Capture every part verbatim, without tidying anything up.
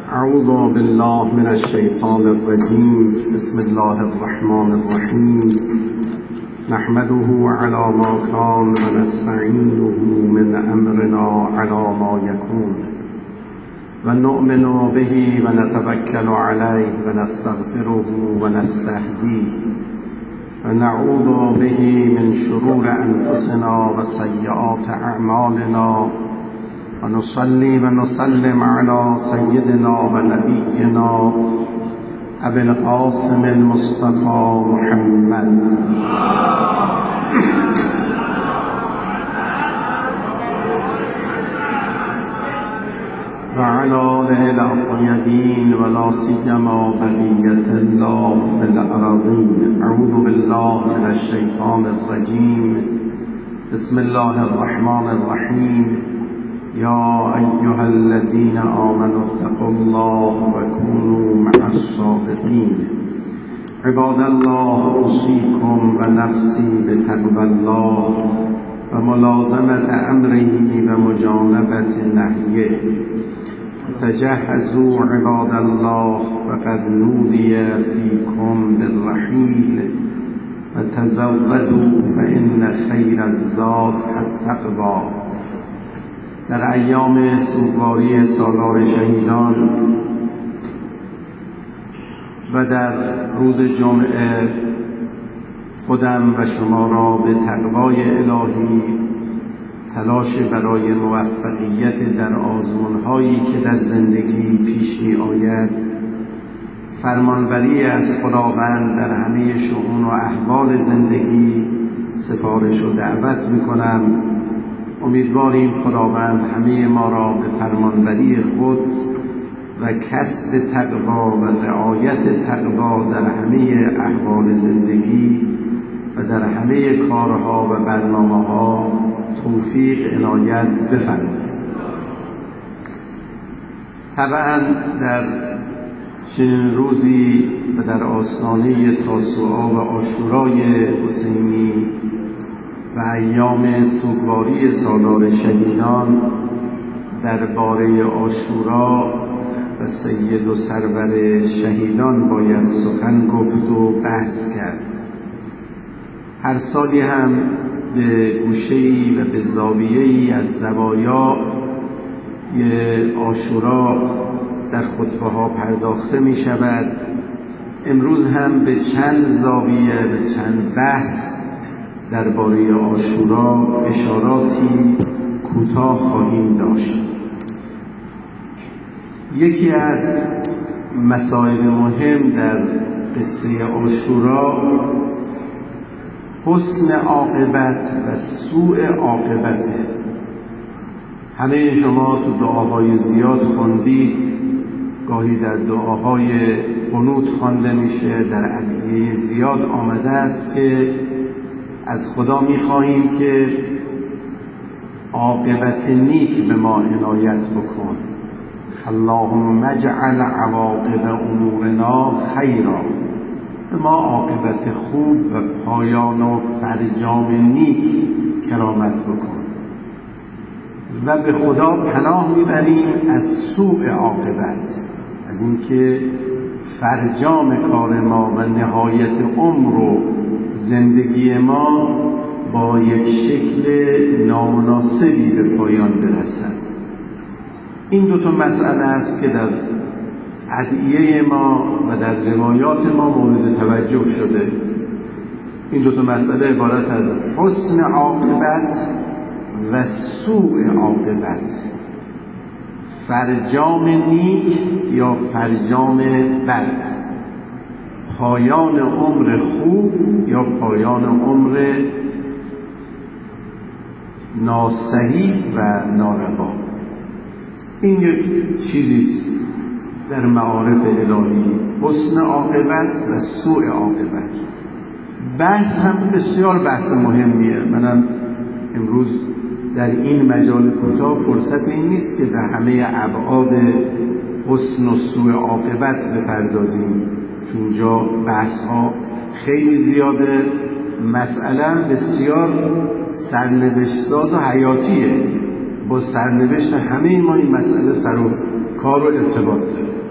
اعوذ بالله من الشیطان الرجیم. بسم الله الرحمن الرحیم. نحمده على ما كان ونستعينه من امرنا على ما يكون ونؤمن به ونتوكل عليه ونستغفره ونستهديه ونعوذ به من شرور انفسنا وسيئات اعمالنا ونصلي ونسلم على سيدنا ونبينا أبي القاسم المصطفى محمد وعلى آله الطيبين ولا سيما بقية الله في الأراضين. أعوذ بالله من الشيطان الرجيم. بسم الله الرحمن الرحيم. يا أيها الذين آمنوا اتقوا الله وكونوا مع الصادقين. عباد الله، أوصيكم ونفسي بتقوى الله وملازمة أمره ومجانبة نهيه. تجهزوا عباد الله فقد نودي فيكم بالرحيل وتزودوا فإن خير الزاد التقوى. در ایام سوگواری سالار شهیدان و در روز جمعه خودم و شما را به تقوای الهی، تلاش برای موفقیت در آزمون‌هایی که در زندگی پیش می آید، فرمانبری از خداوند در همه شؤون و احوال زندگی سفارش و دعوت می کنم. امیدواریم خداوند همه ما را به فرمانبری خود و کسب تقوا و رعایت تقوا در همه احوال زندگی و در همه کارها و برنامه‌ها توفیق عنایت بفرماید. طبعا در چنین روزی و در آستانه تاسوعا و عاشورای حسینی و ایام سوگواری سالار شهیدان درباره عاشورا و سید و سرور شهیدان باید سخن گفت و بحث کرد. هر سالی هم به گوشه‌ای و به زاویه‌ای از زوایا عاشورا در خطبه‌ها پرداخته می شود. امروز هم به چند زاویه، به چند بحث درباره عاشورا اشاراتی کوتاه خواهیم داشت. یکی از مسائل مهم در قصه عاشورا حسن عاقبت و سوء عاقبت. همه شما تو دعاهای زیاد خوندید، گاهی در دعاهای قنوت خوانده میشه، در ادعیه زیاد آمده است که از خدا می‌خواهیم که عاقبت نیک به ما عنایت بکن. اللهم اجعل عواقب امورنا خیرا. به ما عاقبت خوب و پایان و فرجام نیک کرامت بکن. و به خدا پناه میبریم از سوء عاقبت، از اینکه فرجام کار ما و نهایت عمر و زندگی ما با یک شکل نامناسبی به پایان برسد. این دو تا مسئله است که در ادعیه ما و در روایات ما مورد توجه شده. این دو تا مسئله عبارت از حسن عاقبت و سوء عاقبت، فرجام نیک یا فرجام بد، پایان عمر خوب یا پایان عمر ناصحیح و ناروا. این یک چیزیست در معارف الهی، حسن عاقبت و سوء عاقبت. بحث هم بسیار بحث مهمیه. منم امروز در این مجال کوتاه فرصت این نیست که به همه ابعاد حسن و سوء عاقبت بپردازیم، چون جا بحث ها خیلی زیاده. مسئله بسیار سرنوشت ساز و حیاتیه. با سرنوشت همه ما این مسئله سر و کار و ارتباط داره.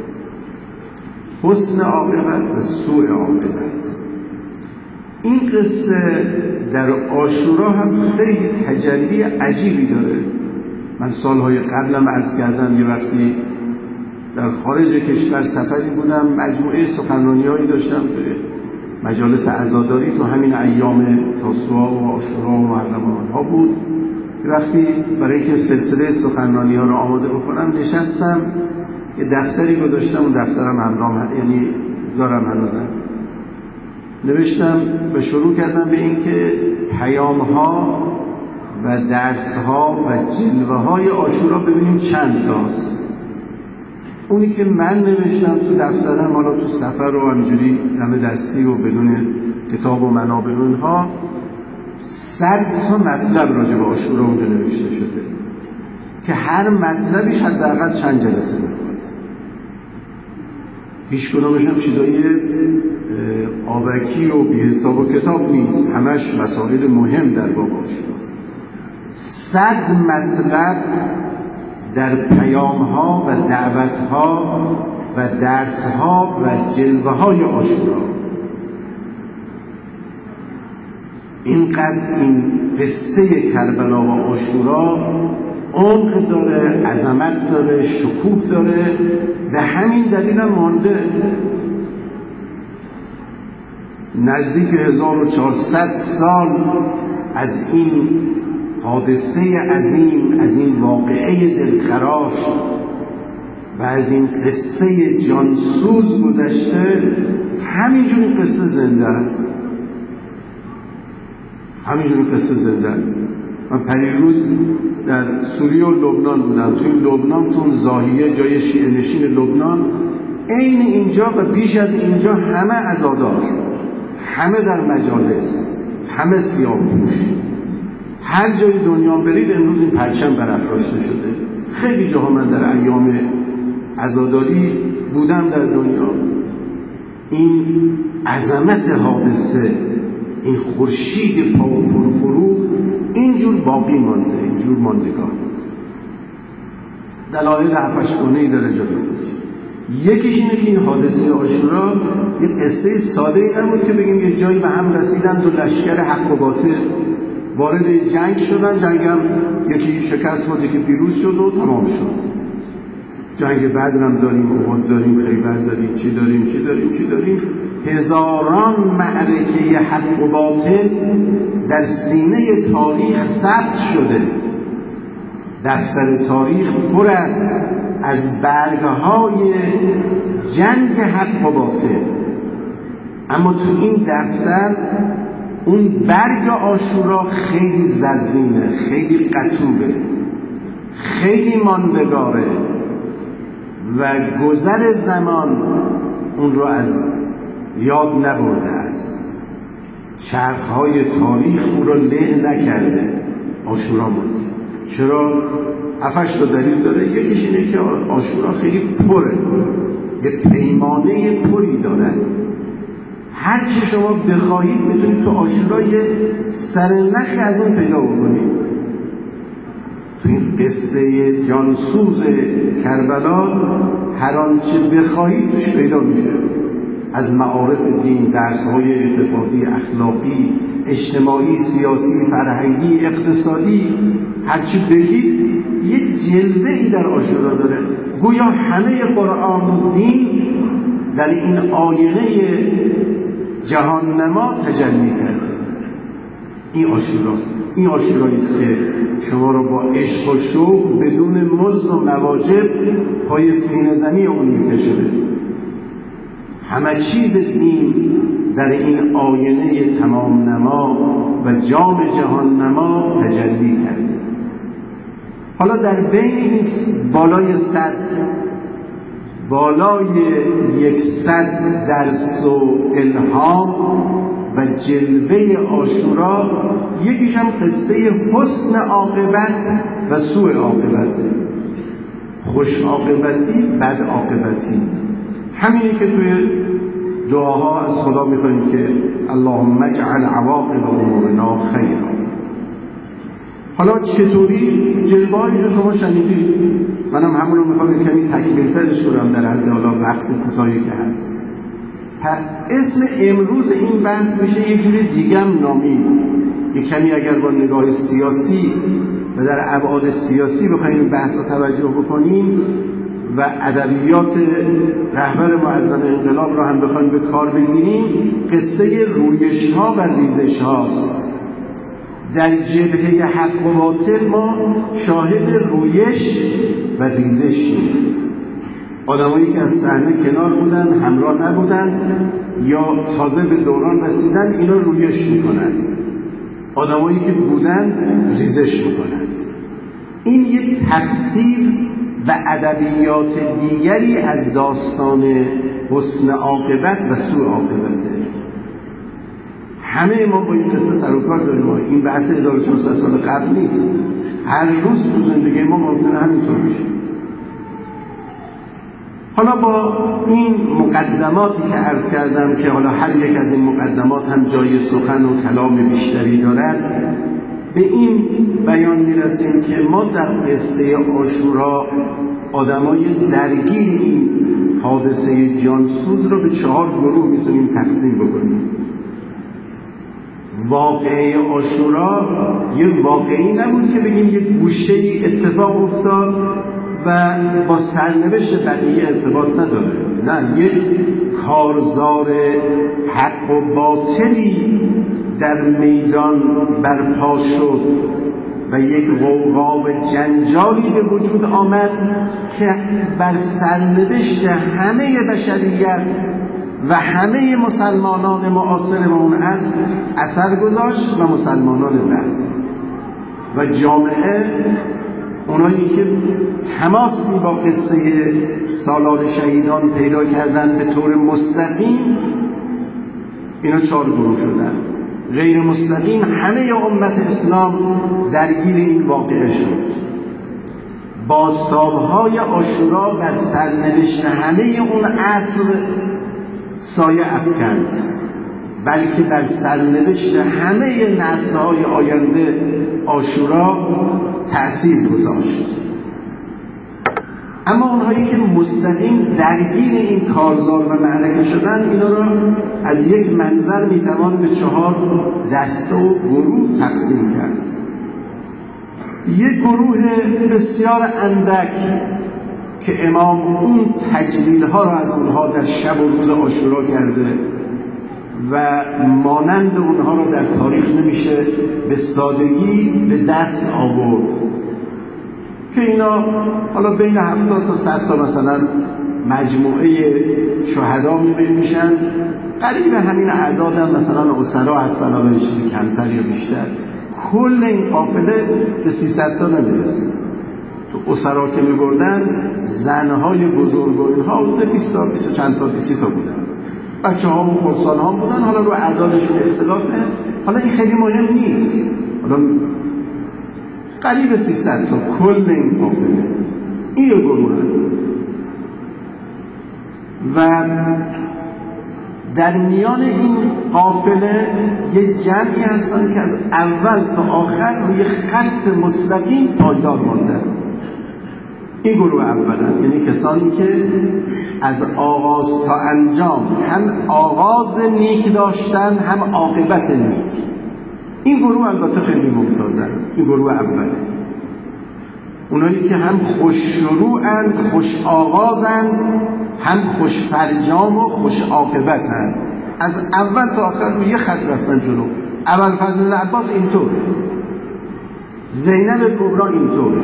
حسن عاقبت و سوء عاقبت. این قصه در عاشورا هم خیلی تجلی عجیبی داره. من سالهای قبلم عرض کردم یه وقتی در خارج کشور سفری بودم، مجموعه سخنرانی‌هایی داشتم توی مجالس عزاداری تو همین ایام تاسوعا و عاشورا و محرم ها بود. یه وقتی برای اینکه سلسله سخنرانی‌ها رو آماده بکنم نشستم، یه دفتری گذاشتم و دفترم همراهم، یعنی دارم هنوزم، نوشتم و شروع کردم به اینکه پیام‌ها و درس‌ها و جلوه‌های عاشورا ببینیم چند تاست. اونی که من نوشتم تو دفترم، حالا تو سفر و همینجوری دم دستی و بدون کتاب و منابع اونها، صد تا مطلب راجع به عاشورا اونجا نوشته شده که هر مطلبیش حداقل چند جلسه میخواد. هیچ کدومش هم چیزای آبکی و بی حساب و کتاب نیست، همش مسائل مهم در باب عاشوراست. صد مطلب در پیام‌ها و دعوت‌ها و درس‌ها و جلوه‌های عاشورا. اینقدر این قصه کربلا و عاشورا عمق داره، عظمت داره، شکوه داره، به همین دلیل هم مانده. نزدیک هزار و چهارصد سال از این حادثه عظیم، از این واقعه دلخراش و از این قصه جانسوز گذشته، همینجور این قصه زنده است. همینجور این قصه زنده است. من پریروز در سوریه و لبنان بودم. تو این لبنان، تو اون زاهیه جای شیعه نشین لبنان، عین اینجا و بیش از اینجا همه عزادار، همه در مجالس، همه سیاه‌پوش. هر جای دنیا برید امروز این پرچم برافراشته شده. خیلی جاها من در ایام عزاداری بودم در دنیا. این عظمت حادثه، این خورشید پا و پرفروغ اینجور باقی مانده، اینجور ماندگار مانده. دلایل هفتش گونه‌ای داره جای خودش. یکیش اینه که این حادثه عاشورا یه قصه ساده ای نبود که بگیم یه جایی به هم رسیدن و لشکر حق و باطل وارد جنگ شدن، جنگ هم یکی شکست خورد یکی پیروز شد و تمام شد. جنگ بدر هم داریم، احد داریم، خیبر داریم، چی داریم چی داریم چی داریم هزاران معرکه حق و باطل در سینه تاریخ ثبت شده. دفتر تاریخ پر است از برگهای جنگ حق و باطل، اما تو این دفتر اون برگ عاشورا خیلی زرینه، خیلی قطوره، خیلی ماندگاره و گذر زمان اون رو از یاد نبرده است. چرخهای تاریخ اون رو له نکرده. عاشورا مونده. چرا؟ هفتش تا دلیل داره. یکیش اینه که عاشورا خیلی پره، یه پیمانه پری داره. هر چی شما بخواهید میتونید تو عاشورا یه سرنخی از اون پیدا بکنید. تو این قصه جانسوز کربلا هر آنچه بخواهید توش پیدا میشه، از معارف دین، درس‌های اعتقادی، اخلاقی، اجتماعی، سیاسی، فرهنگی، اقتصادی، هر چی بگید یه جلوه‌ای در عاشورا داره. گویا همه قرآن و دین در این آینه جهاننما تجلی کرده. این عاشوراست. این عاشورایی است که شما رو با عشق و شوق بدون مزد و مواجب پای سینه زنی اون میکشه. همه چیز دین در این آینه تمام نما و جام جهان نما تجلی کرده. حالا در بین این بالای صد بالای یکصد درس و الهام و جلوه عاشورا، یکیش هم قصه حسن عاقبت و سوء عاقبت، خوش عاقبتی بد عاقبتی. همینی که توی دعاها از خدا میخوایم که اللهم اجعل عواقب امورنا خیرا. حالا چطوری جلوه‌هایش رو شما شنیدید؟ منم همون رو میخوام کمی تکمیل‌ترش کنم در حد حالا وقت کوتاهی که هست. اسم امروز این بحث میشه یه جوری دیگه هم نامید، یه کمی اگر با نگاه سیاسی و در ابعاد سیاسی بخوایم این بحث رو توجه بکنیم و ادبیات رهبر معظم انقلاب رو هم بخوایم به کار بگیریم، قصه رویش ها و ریزش هاست. در جبهه حق و باطل ما شاهد رویش و ریزشیم. آدمایی که از صحنه کنار بودن، همراه نبودن یا تازه به دوران رسیدن، اینا رویش میکنن. آدمایی که بودن ریزش میکنن. این یک تفسیر و ادبیات دیگری از داستان حسن عاقبت و سوء عاقبته. همه ما با این قصه سر و کار داریم. این بحث هزار و چهارصد سال قبل نیست. هر روز تو زندگی ما ممکنه همینطور بشه. حالا با این مقدماتی که عرض کردم که حالا هر یک از این مقدمات هم جای سخن و کلام بیشتری دارد، به این بیان میرسیم که ما در قصه عاشورا آدمای درگیر این حادثه جانسوز رو به چهار گروه میتونیم تقسیم بکنیم. واقعه عاشورا یه واقعی نبود که بگیم یه گوشه‌ای اتفاق افتاد و با سرنوشت بقیه ارتباط نداره. نه، یک کارزار حق و باطلی در میدان برپا شد و یک غوغا و جنجالی به وجود آمد که بر سرنوشت همه بشریت و همه مسلمانان معاصر اون عصر اثر گذاشت و مسلمانان بعد و جامعه، اونایی که تماسی با قصه سالار شهیدان پیدا کردن به طور مستقیم، اینا چهار گروه شدن. غیر مستقیم همه امت اسلام درگیر این واقعه شد. بازتاب‌های عاشورا بر سرنوشت همه اون عصر سایه افکند، بلکه بر سرنوشت همه نسل‌های آینده عاشورا تأثیر گذاشت. اما اونهایی که مستقیم درگیر این کارزار و معرکه شدن، اینا را از یک منظر میتوان به چهار دسته و گروه تقسیم کرد. یک گروه بسیار اندک که امام اون تجلیل ها را از اونها در شب و روز عاشورا کرده و مانند اونها را در تاریخ نمیشه به سادگی به دست آورد، که اینا حالا بین هفتاد تا صد تا مثلا مجموعه شهدا میشن، قریب همین اعداد هم مثلا اسرا هستن، حالا یه چیزی کمتر یا بیشتر. کل این قافله به سیصد تا نمیرسه. تو اسرا که میبردن زنهای بزرگ و اینها حدود بیست تا بیست و چند تا بیست تا بودن، بچه ها و خرسان ها بودن. حالا رو اعدادشون اختلافه، حالا این خیلی مهم نیست. حالا قریب سیصد تا کل این قافله این گروه و در میان این قافله یه جمعی هستن که از اول تا آخر روی خط مستقیم پایدار ماندن. این گروه اولن، یعنی کسانی که از آغاز تا انجام هم آغاز نیک داشتن هم عاقبت نیک. این گروه البته خیلی ممتازن. این گروه اوله، اونایی که هم خوش شروعند، خوش آغازند، هم خوش فرجام و خوش عاقبتند. از اول تا آخر روی خط رفتن جلو. ابوالفضل عباس اینطوره، زینب کبرا اینطوره،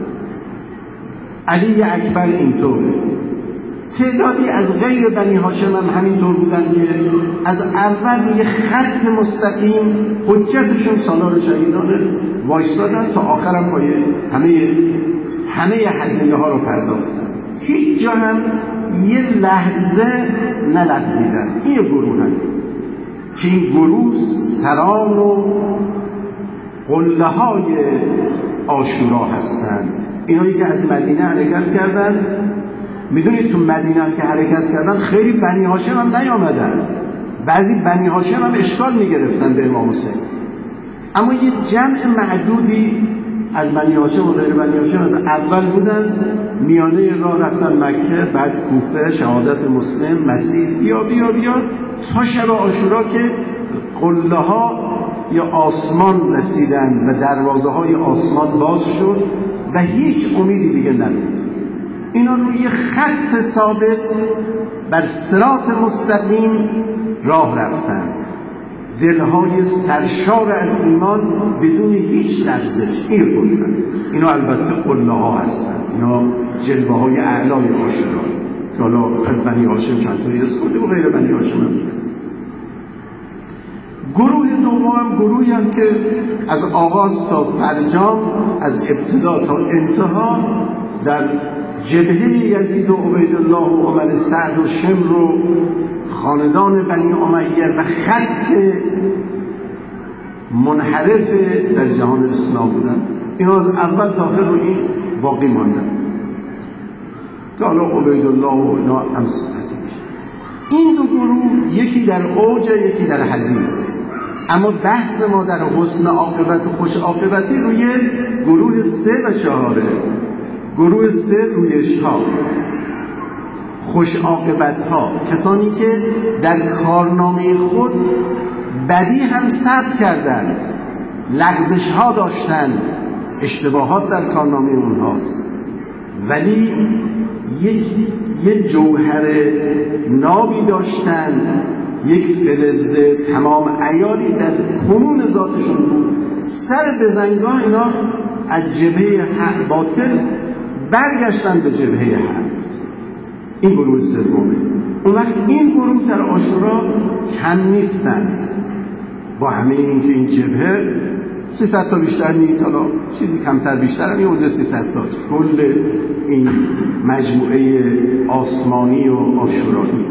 علی اکبر اینطوره. تعدادی از غیر بنی هاشم هم همینطور بودن که از اول روی خط مستقیم حجتشون سالار شهیدان وایستادن تا آخرم پای همه همه هزینه ها رو پرداختن. هیچ جا هم یه لحظه نلغزیدن. این گروه هم که این گروه سران و قله های عاشورا هستند. اینایی که از مدینه حرکت کردن، میدونید تو مدینه هم که حرکت کردن خیلی بنی هاشم هم نیامدن. بعضی بنی هاشم هم اشکال میگرفتن به امام حسین، اما یه جمع معدودی از بنی هاشم و غیر بنی هاشم از اول بودن میانه راه رفتن مکه، بعد کوفه، شهادت مسلم، مسیر، بیا بیا بیا تا شب عاشورا که قله ها یا آسمان رسیدن و دروازه های آسمان باز شد و هیچ امیدی دیگه نبود. اینا روی خط ثابت بر صراط مستقیم راه رفتند، دلهای سرشار از ایمان بدون هیچ لغزش. این قلن اینا البته قله ها هستند، اینا جلوه های اعلای عاشورا که حالا از بنی هاشم چند تایی از خورده و غیر بنی هاشم هم هست. گروه دوم هم گروهی هم که از آغاز تا فرجام، از ابتدا تا انتها در جبهه یزید و عبیدالله و عمر سعد و شمر و خاندان بنی امیه و خط منحرف در جهان اسلام بودن. اینا از اول تا آخر رو این باقی ماندن که حالا عبیدالله و اینا هم میشه. این دو گروه یکی در اوج یکی در حضیضه، اما بحث ما در حسن عاقبت و خوش عاقبتی روی گروه سه و چهاره. گروه سه رویش ها، خوش عاقبت ها، کسانی که در کارنامه خود بدی هم ثبت کردند، لغزش ها داشتند، اشتباهات در کارنامه اونهاست، ولی یک یک جوهر نابی داشتند، یک فلز تمام عیاری در کنون ذاتشون بود. سر به زنگاه اینا از جبهه حق باطل برگشتن به جبهه حق. این گروه سومه. اون وقت این گروه در عاشورا کم نیستند، با همه این که این جبهه سیصد تا بیشتر نیست، حالا چیزی کمتر بیشتر هم یه حدود سیصد تا، کل این مجموعه آسمانی و عاشورایی.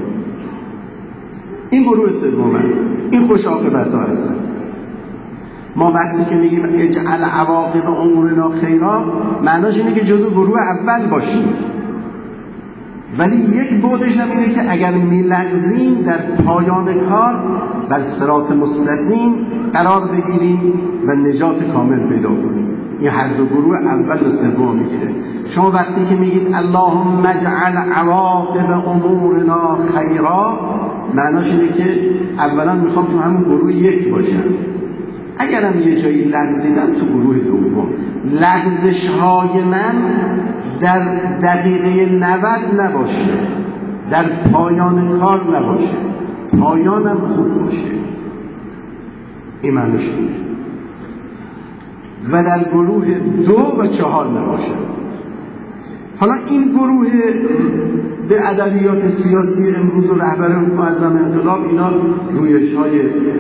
این گروه سومه، این خوش عاقبت ها هستن. ما وقتی که میگیم اجعل عواقب امورنا خیرا، معناش اینه که جزو گروه اول باشیم، ولی یک بعدش هم اینه که اگر میلغزیم در پایان کار بر صراط مستقیم قرار بگیریم و نجات کامل پیدا کنیم. این هر دو گروه اول و سوم میگیره. شما وقتی که میگید اللهم اجعل عواقب امورنا خیرا، معناش اینه که اولا میخوام تو همون گروه یک باشم، اگرم یه جایی لغزیدم تو گروه دوم. لغزش های من در دقیقه نود نباشه، در پایان کار نباشه، پایانم خوب باشه. این معنیش اینه. و در گروه دو و چهار نباشه. حالا این گروه به ادبیات سیاسی امروز و رهبر معظم انقلاب، اینا رویش های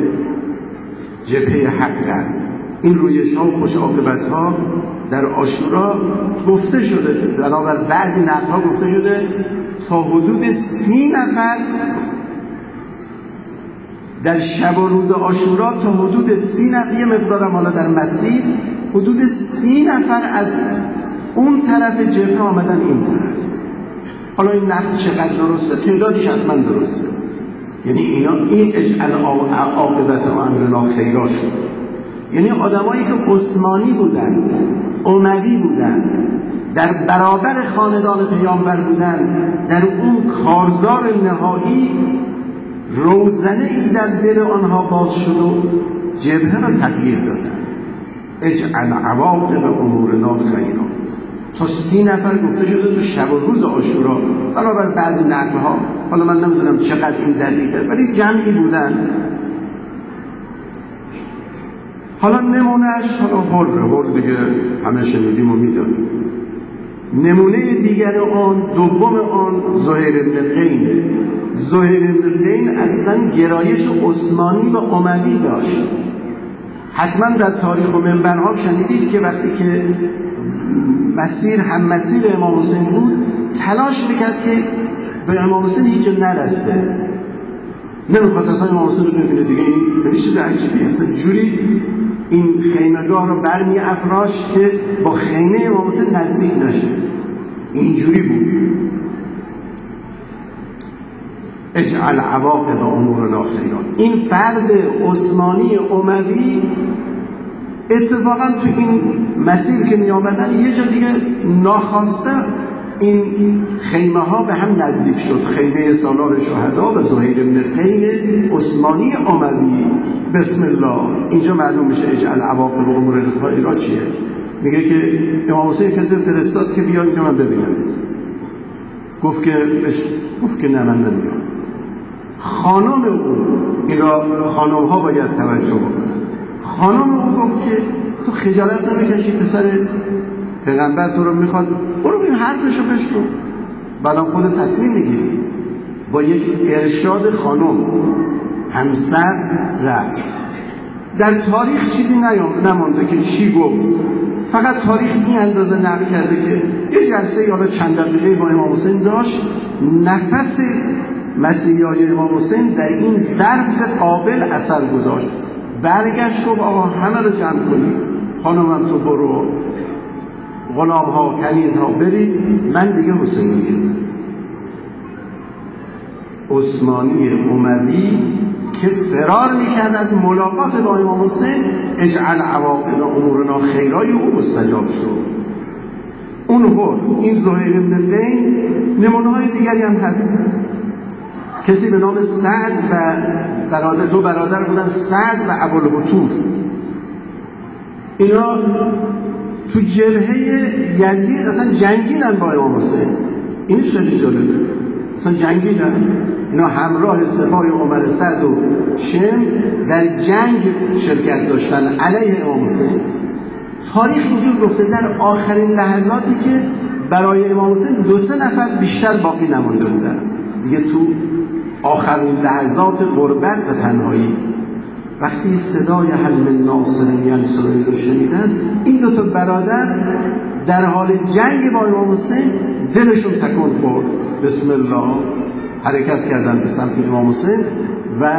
جبهه حقن. این رویش ها و خوش عاقبت ها در عاشورا گفته شده، بنابر بعضی نقل ها گفته شده تا حدود سی نفر در شب و روز عاشورا، تا حدود سی نفر، یه مقدارم حالا در مسیر، حدود سی نفر از اون طرف جبهه آمدن این طرف. حالا این نقل چقدر درسته؟ تعدادش حتما درسته. یعنی اینا این اجعل عاقبت امرنا خیرا شد، یعنی آدمایی که عثمانی بودند، اموی بودند، در برابر خاندان پیامبر بودند، در اون کارزار نهایی روزنه ای در دل آنها باز شد و جبهه را تغییر دادند. اجعل عواقب امورنا خیرا. تا سی نفر گفته شده تو شب و روز عاشورا، بنابر بعضی نقل‌ها، حالا من نمیدونم چقدر این دقیقه، ولی جمعی بودن. حالا نمونهش، حالا هر هر دیگه همه شنیدیم و میدانیم. نمونه دیگر آن، دوم آن، زهیر بن قین. زهیر بن قین اصلا گرایش عثمانی و اموی داشت. حتما در تاریخ و منبرها شنیدید که وقتی که مسیر هم مسیر امام حسین بود، تلاش میکرد که به امام حسین هیچ نرسه، نمیخواست اصلا امام حسین رو ببینه دیگه. این خیلی چیز عجیبی هست، جوری این خیمگاه رو برمی افراش که با خیمه امام حسین نزدیک نشه، اینجوری بود. اجعل عواقب امورنا خیرا. این فرد عثمانی اموی اتفاقا تو این مسیر که می آمدن یه جا دیگه ناخواسته این خیمه ها به هم نزدیک شد، خیمه سالار شهدا و زهیر بن قین عثمانی اموی. بسم الله. اینجا معلوم میشه اجعل عواقب امور خیرا چیه. میگه که امام حسین کسی فرستاد که بیا اینجا من ببینم. گفت که بش... گفت که نه من نمیام. خانم او، این را خانم ها باید توجه بکنن، خانم او گفت که تو خجالت نمیکشی پسر پیغمبر تو رو میخواد، برو ببین حرفشو بشنو، بعدم خودت تصمیم میگیری. با یک ارشاد خانم همسر رفت. در تاریخ چیزی نمانده که چی گفت، فقط تاریخ این اندازه نقل کرده که یه جلسه یا چند دقیقه با امام حسین داشت. نفس مسیحای امام حسین در این ظرف قابل اثر گذاشت. برگشت گفت آقا همه رو جمع کنید، خانمم تو برو، غلام ها کنیز ها برید، من دیگه حسینی شدم. عثمانی اموی که فرار میکرد از ملاقات با امام حسین، اجعل عواقب امورنا خیرای او مستجاب شد. اون هر این زهیر بن قین. نمونه های دیگری هم هست. کسی به نام سعد و برادر، دو برادر بودن، سعد و ابوالهتوف. اینا تو جبهه یزید اصلا جنگیدن با امام حسین. اینش خیلی جالبه، اصلا جنگیدن. اینا همراه سپاه عمر سعد و شم در جنگ شرکت داشتن علیه امام حسین. تاریخ اینجور گفته در آخرین لحظاتی که برای امام حسین دو سه نفر بیشتر باقی نمانده بودن دیگه، تو آخرین لحظات غربت و تنهایی، وقتی صدای حل من ناصر ینصرنی رو شنیدن، این دو تا برادر در حال جنگ با امام حسین دلشون تکون خورد. بسم الله حرکت کردن به سمت امام حسین و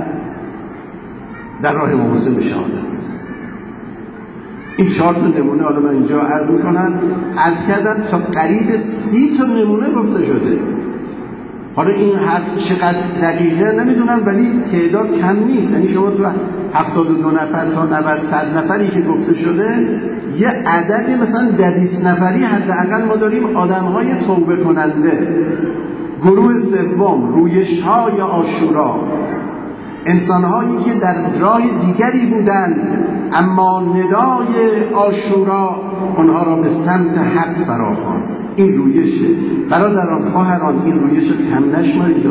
در راه امام حسین به شهادت رسیدن. این چهار تا نمونه حالا من اینجا عرض میکنم. عرض کردم تا قریب سی تا نمونه گفته شده. حالا این حرف چقدر دقیقه نمیدونم، ولی تعداد کم نیست. یعنی شما تو هفتاد و دو نفر تا نود صد نفری که گفته شده، یه عدد مثلا دویست نفری حداقل ما داریم آدم‌های توبه کننده. گروه سوم رویش‌های عاشورا، انسان‌هایی که در راه دیگری بودند اما ندای عاشورا اونها را به سمت حق فراخواند. این رویشه. برادران خواهران، این رویش رو کم نشمارید.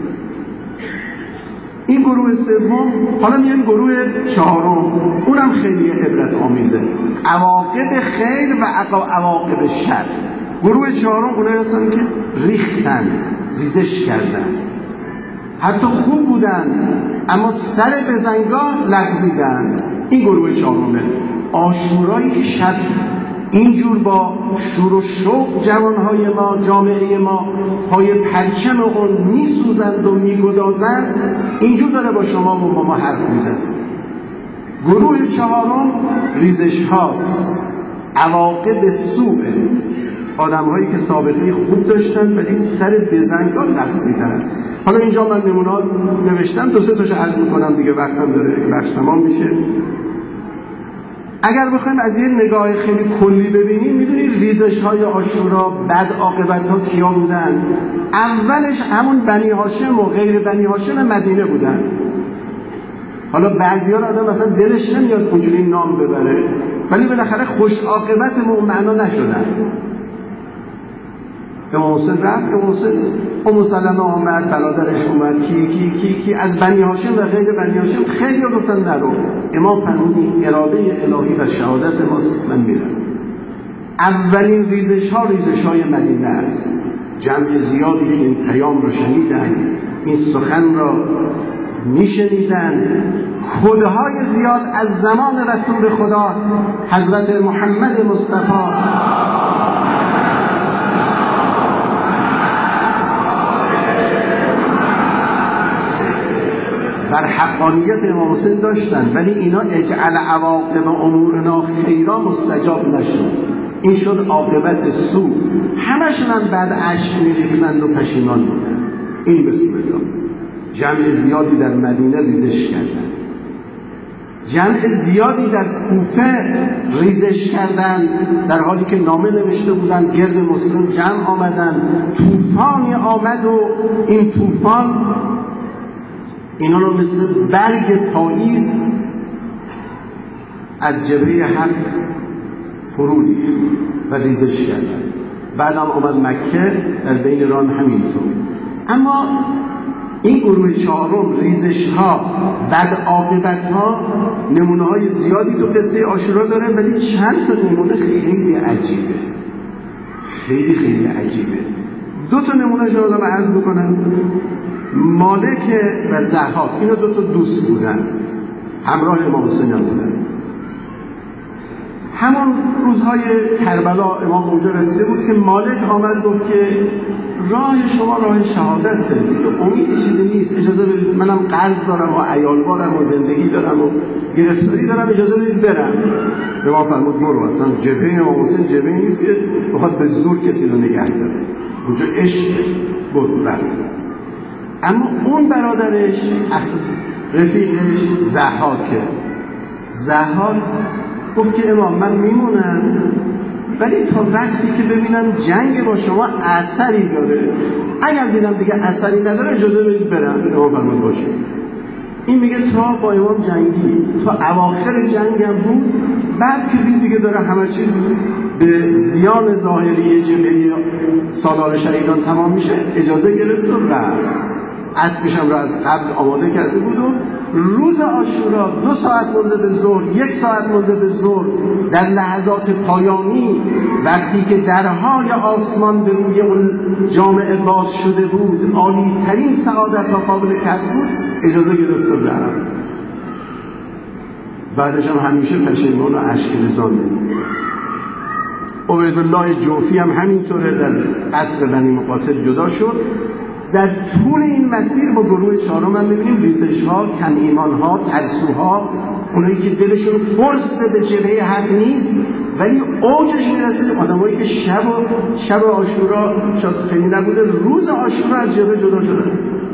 این گروه سوم. حالا میایم گروه چهارم، اونم خیلی عبرت آمیزه. عواقب خیر و عواقب شر. گروه چهارم اونایی هستن که ریختند، ریزش کردند، حتی خوب بودند اما سر به زنگار لغزیدند. این گروه چهارمه. عاشورایی که شب اینجور با شور و شوق جوانهای ما، جامعه ما پای پرچم اون میسوزند و میگدازند، اینجور داره با شما و با ما حرف میزن. گروه چهارم ریزش هاست، عواقب سوء، آدم هایی که سابقه خوب داشتن ولی سر بزنگان لغزیدن. حالا اینجا من نمونه نوشتم، دو سه تاشو عرض میکنم دیگه، وقتم داره، بخش تمام میشه. اگر بخوایم از یه نگاه خیلی کلی ببینیم، میدونید ریزش های عاشورا، بد عاقبت ها کیا بودن؟ اولش همون بنی هاشم و غیر بنی هاشم مدینه بودن. حالا بعضیا رو آدم مثلا دلش نمیاد اونجوری نام ببره، ولی بالاخره خوش عاقبت به اون معنا نشدن. امام حسین رفت، امام حسین ام سلمه آمد، برادرش اومد، کی کی کی کی از بنی هاشم و غیر بنی هاشم خیلی ها گفتن نرو. امام فرمودی اراده الهی و شهادت ماست، من میرم. اولین ریزش ها ریزش های مدینه است. جمع زیادی که این پیام رو شنیدن، این سخن را میشنیدن، کدهای زیاد از زمان رسول خدا حضرت محمد مصطفی بر حقانیت امام حسین داشتن، ولی اینا اجعل عواقب امورنا خیرا مستجاب نشد. این شد عاقبت سوء. همشون هم بعد اشک میریختند و پشیمان بودن. این بسم الله. جمع زیادی در مدینه ریزش کردن. جمع زیادی در کوفه ریزش کردن، در حالی که نامه نوشته بودن گرد مسلم جمع آمدن. طوفانی آمد و این طوفان اینا رو مثل برگ پاییز از جبهه حق فرو ریخت و ریزش کردن. بعد هم آمد مکه، در بین راه همینطور. اما این گروه چهارم، ریزش ها، بد عاقبت ها، نمونه های زیادی تو قصه عاشورا داره، ولی چند تا نمونه خیلی عجیبه، خیلی خیلی عجیبه. دو تا نمونه رو الان عرض بکنم. مالک و ضحاک، اینا دو تا دوست بودند، همراه امام حسین بودند. همون روزهای کربلا امام اونجا رسیده بود که مالک آمد گفت که راه شما راه شهادته دیگه، امید چیزی نیست، اجازه بدید، منم قرض دارم و عیالوارم و زندگی دارم و گرفتاری دارم، اجازه بدید برم. امام فرمود برو، اصلا جبهه امام حسین جبهه نیست که بخواد به زور کسی رو نگه داره، اونجا عشق، برو. رفت. اما اون برادرش رفیقش ضحاکه، ضحاک گفت که امام من میمونم، ولی تا وقتی که ببینم جنگ با شما اثری داره، اگر دیدم دیگه اثری نداره اجازه بدید برم. امام فرمود باشه. این میگه تا با امام جنگی، تا اواخر جنگم بود، بعد که دید دیگه داره همه چیز به زیان ظاهری جبهه سالار شهیدان تمام میشه، اجازه گرفت و رفت. اسبش هم را از قبل آماده کرده بود و روز عاشورا دو ساعت مونده به ظهر، یک ساعت مونده به ظهر، در لحظات پایانی وقتی که درهای آسمان به روی اون جامعه باز شده بود، عالی ترین سعادت ها قابل کسب بود، اجازه گرفت و رفت. بعدش هم همیشه پشیمان و اشک ریزان بود. عبیدالله جوفی هم همینطوره، در قصر بنی مقاتل جدا شد. در طول این مسیر با گروه چهارم هم می‌بینیم ریزش ها، کم ایمان ها، ترسوها، اونایی که دلشون قرص به جبهه حق نیست ولی اوجش میرسه، آدمایی که شب و شب عاشورا شاید خیلی نبوده، روز عاشورا از جبهه جدا شدن.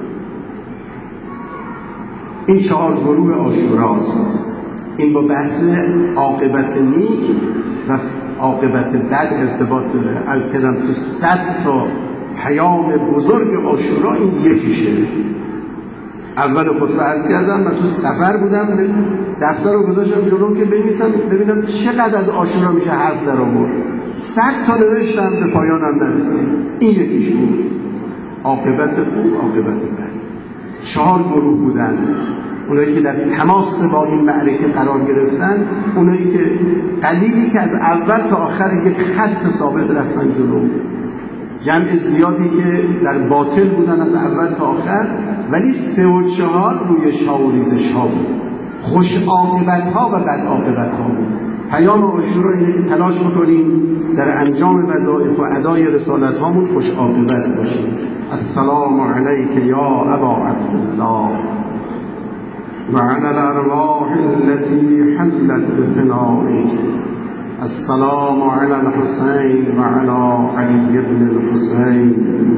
این چهار گروه عاشوراست. این با بحث عاقبت نیک و عاقبت بد ارتباط داره. عرض کردم تو صد تا پیام بزرگ عاشورا این یکیشه. اول خطبه عرض کردم من تو سفر بودم، دفتر رو گذاشتم جلوم که بنویسم ببینم چقدر از عاشورا میشه حرف در آورد. صد تا نوشتم، به پایانم نرسید. این یکیش بود، عاقبت خوب، عاقبت بد. چهار گروه بودند، اونایی که در تماس با این معرکه قرار گرفتن، اونایی که قلیلی که از اول تا آخر یک خط ثابت رفتن جلو، جمع زیادی که در باطل بودن از اول تا آخر، ولی سه و چهار روی شاه و ریزش ها بود، خوش عاقبت ها و بد عاقبت ها بود. پیام عاشورا اینه که تلاش بکنیم در انجام وظایف و ادای رسالت هامون خوش عاقبت باشیم. السلام علیک یا ابا عبدالله و علی الارواح التي حلت بفنائک. السلام علی الحسین و علی علی ابن الحسین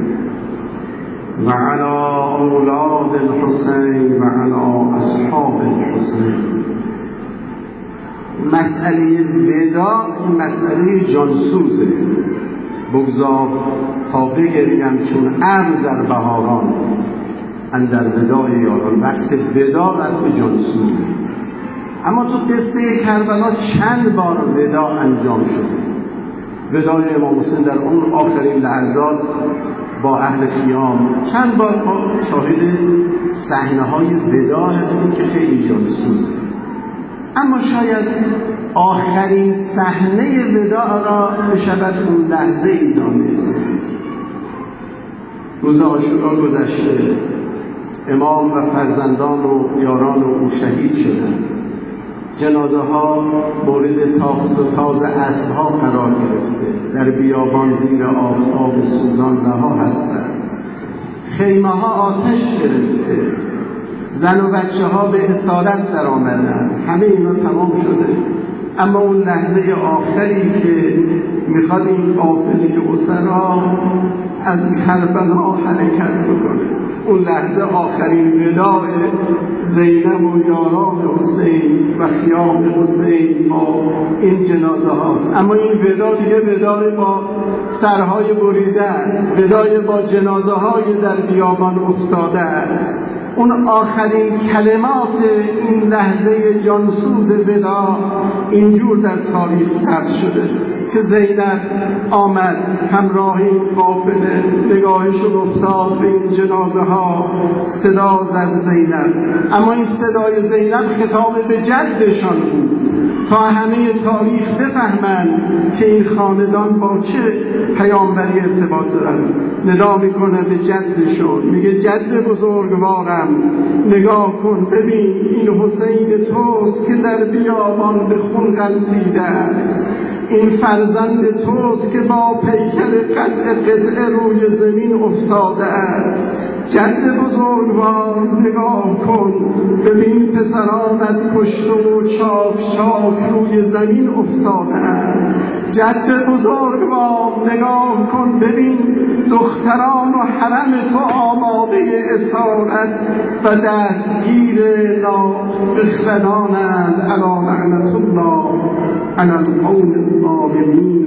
و علی اولاد الحسین و علی اصحاب الحسین. مسئله وداع این مسئله جانسوزه. بگذار تا بگریم چون ابر در بهاران، اندر وداع یاران. وقت وداع وقت جانسوزه. اما تو قصه کربلا چند بار وداع انجام شده. وداع امام حسین در اون آخرین لحظات با اهل خیام، چند بار ما شاهد صحنه‌های وداع هستیم که خیلی جانسوزه. اما شاید آخرین صحنه وداع را بشود اون لحظه ای دانست. روز عاشورا گذشته، امام و فرزندان و یاران او شهید شدند. جنازه ها مورد تاخت و تاز اسبها قرار گرفته، در بیابان زیر آفتاب سوزان رها هستند. خیمه ها آتش گرفته، زن و بچه ها به اسارت در آمدن. همه اینا تمام شده، اما اون لحظه آخری که میخواد این قافله اسرا از کربلا حرکت بکنه، اون لحظه آخرین وداع زینب و یاران حسین و خیام حسین با این جنازه هاست. اما این ودا دیگه وداع با سرهای بریده است، وداع با جنازه های در بیابان افتاده است. اون آخرین کلمات این لحظه جانسوز ودا اینجور در تاریخ ثبت شده که زینب آمد همراه این قافله، نگاهشون افتاد به این جنازه ها، صدا زد زینب. اما این صدای زینب خطاب به جدشان بود تا همه تاریخ بفهمن که این خاندان با چه پیامبری ارتباط دارن. ندا میکنه به جدشون، میگه جد بزرگوارم نگاه کن ببین این حسین توست که در بیابان به خون غلطیده است، این فرزند توست که با پیکر قطع قطع روی زمین افتاده است. جد بزرگوار نگاه کن ببین پسرانت کشته و چاک چاک روی زمین افتاده است. جد بزرگوار نگاه کن ببین دختران و حرم تو آماده اسارت و دستگیر نابخردانند. علی لعنت الله علی القوم الظالمین.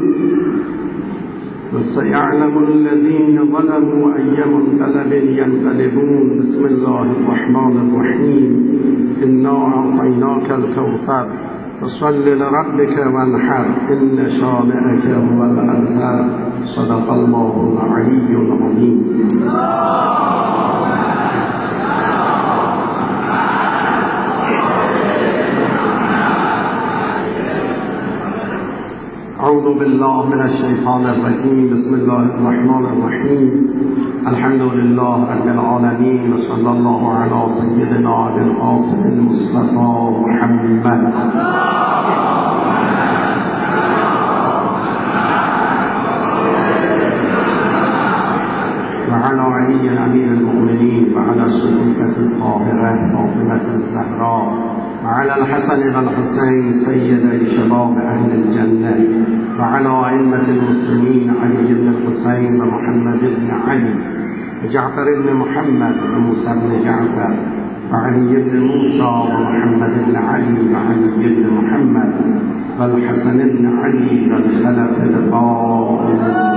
وسيعلم الذين ظلموا أي منقلب ينقلبون. بسم الله الرحمن الرحيم. إنا أعطيناك الكوثر فصل لربك وانحر إن شانئك هو الأبتر. صدق الله العلي العظيم. أعوذ بالله من الشيطان الرجيم. بسم الله الرحمن الرحيم. الحمد لله رب العالمين وصلى الله على سيدنا أبي القاسم المصطفى محمد وعلى علي أمير المؤمنين وعلى الصديقة الطاهرة فاطمة الزهراء وعلى الحسن والحسين سيدي شباب أهل الجنة وعلى أئمة المسلمين علي بن الحسين ومحمد بن علي وجعفر بن محمد وموسى بن جعفر وعلي بن موسى ومحمد بن علي وعلي بن محمد والحسن بن علي والخلف القائم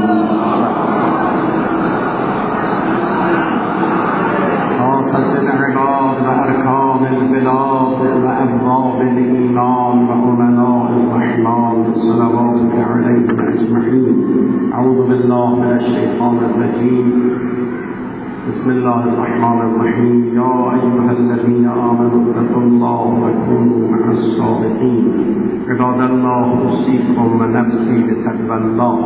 ساسة العباد وأركان البلاد وأبواب الإيمان وأمناء الرحمن صلواتك عليهم أجمعين. أعوذ بالله من الشيطان الرجيم. بسم الله الرحمن الرحيم. يا أيها الذين آمنوا اتقوا الله وكونوا مع الصادقين. عباد الله أوصيكم ونفسي بتقوى الله.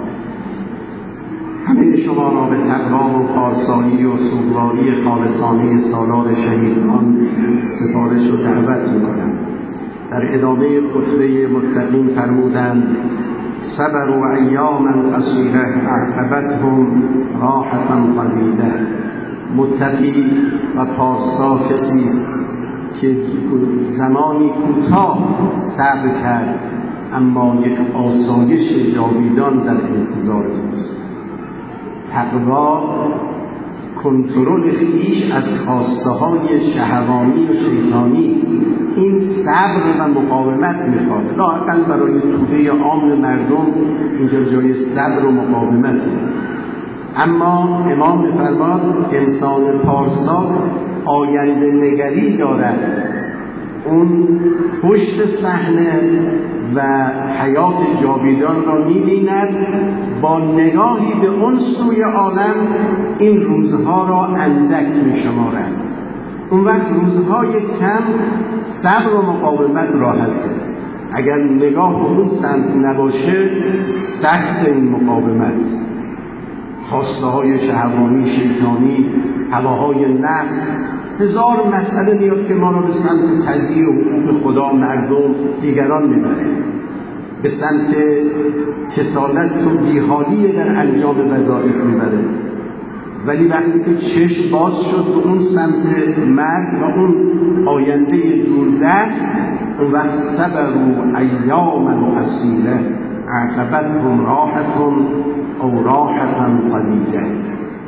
همه شما را به تقوا و پارسایی و سوگواری خالصانه سالار شهیدان سفارش و دعوت می‌کنم. در ادامه خطبه متقین فرمودند صبروا ایاما قصیره عاقبتهم راحة طویله. متقی و پارسا کسی است که زمانی کوتاه صبر کرد اما یک آسایش جاویدان در انتظار اوست. تقوا کنترل خویش از خواسته های شهوانی و شیطانی است. این صبر و مقاومت میخواد. لااقل برای توده عام مردم اینجا جای صبر و مقاومت. اما امام میفرماد انسان پارسا آینده نگری دارد. اون پشت صحنه و حیات جاویدان را می‌بیند، با نگاهی به اون سوی عالم این روزها را اندک می‌شمارد. اون وقت روزهای کم صبر و مقاومت راحته. اگر نگاه به اون سمت نباشه سخت این مقاومت. خواسته های شهوانی، شیطانی، هواهای نفس، هزار مسئله میاد که ما رو به سمت تضییع حقوق خدا، مردم، دیگران میبره، به سمت کسالت و بیحالی در انجام وظایف میبره. ولی وقتی که چشم باز شد به اون سمت مرگ و اون آینده دوردست، اون وقت صبروا ایاما قصیره عاقبتهم راحة او راحة طویله.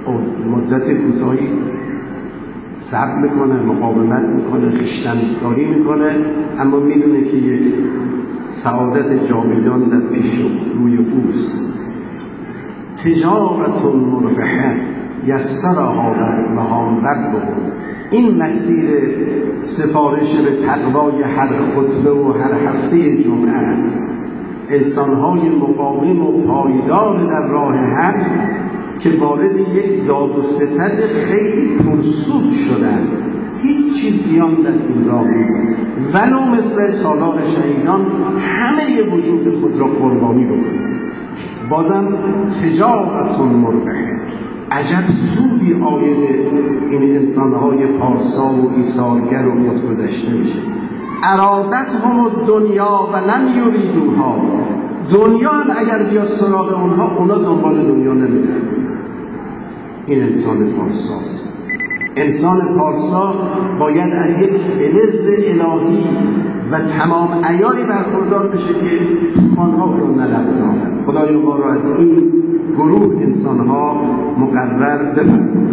مدت کوتاهی صبر میکنه، مقاومت میکنه، خویشتن‌داری میکنه، اما میدونه که یک سعادت جاودان در پیش روی اوست. تجارت مربحه یسرها لهم ربهم. این مسیر سفارش به تقوای هر خطبه و هر هفته جمعه است. انسان‌های مقاوم و پایدار در راه حق که وارد یک داد و ستد خیلی پرسود شدن، هیچ چیز زیان در این راه نیست، ولو مثل سالار شهیدان همه وجود خود را قربانی بکنند. بازم تجارت مربحه، عجب سودی آید این انسان‌های پارسا و ایثارگر و خودگذشته میشه. ارادتهم الدنیا و لم یریدوها. دنیا هم اگر بیاد سراغ اونها، اونا دنبال دنیا نمیرند. این انسان پارساست. انسان پارسا باید از یک فلز الهی و تمام عیاری برخوردار بشه که طوفان‌ها رو نلغزاند. خدای ما را از این گروه انسان‌ها مقرر بفرماید.